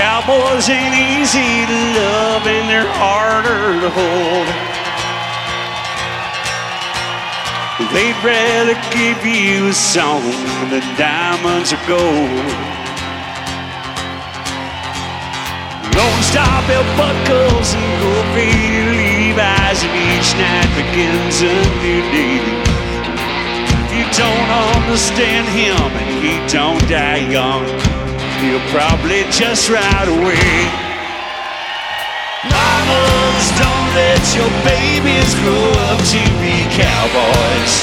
Cowboys ain't easy to love and they're harder to hold. They'd rather give you a song than diamonds or gold. Lone Star belt buckles and gold-faded Levi's, and each night begins a new day. If you don't understand him and he don't die young, he'll probably just ride away. Mamas, don't let your babies grow up to be cowboys.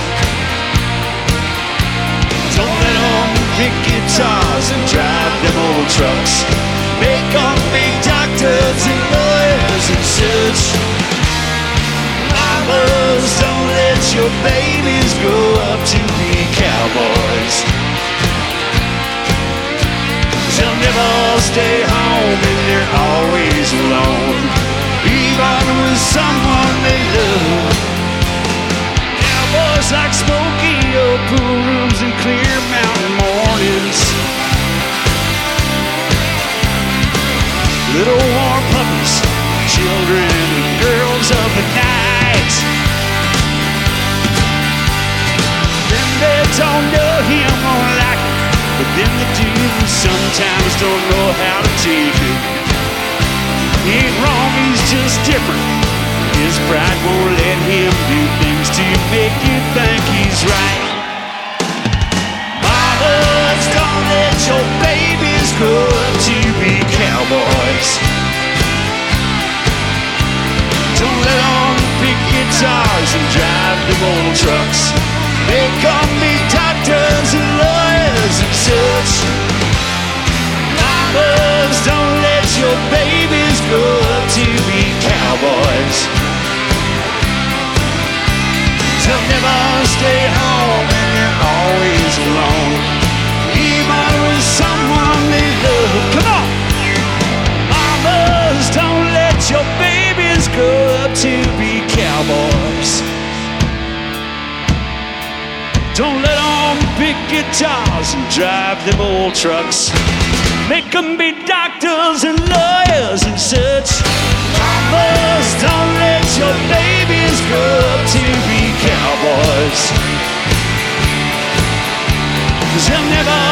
Don't let them pick guitars and drive them old trucks. Make them be doctors and lawyers and such. Mamas, don't let your babies grow up to be cowboys. They'll never stay home and they're always alone, even with someone they love. Cowboys like smoky old pool rooms and clear mountain mornings. Little warm puppies, children and girls of the night. Then they don't know him or like him, but then the dude sometimes don't know how to take it. He ain't wrong, he's just different. His pride won't let him do things to make you think he's right. Mamas, don't let your babies grow up to be cowboys. Don't let them pick guitars and drive them old trucks. Make them be doctors and lawyers and such. Mamas, don't let your babies grow up to be cowboys. They'll never stay home and they're always alone, even with someone they love. Come on! Mamas, don't let your babies grow up to be cowboys. Don't let them pick guitars and drive them old trucks. Make them be doctors and lawyers and such. Mamas, don't let your babies grow up to be cowboys. 'Cause they'll never